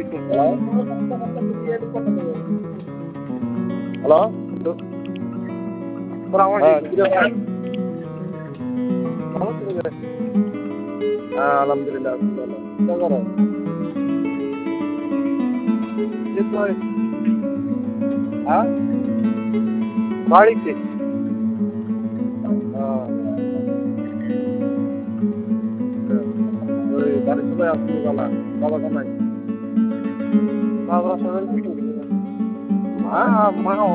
hello হ্যাঁ আলহামদুলিল্লাহ হ্যাঁ বাড়িতে বাড়ির সবাই আসতে গেলা বাবা কেন বাবা সবাই মা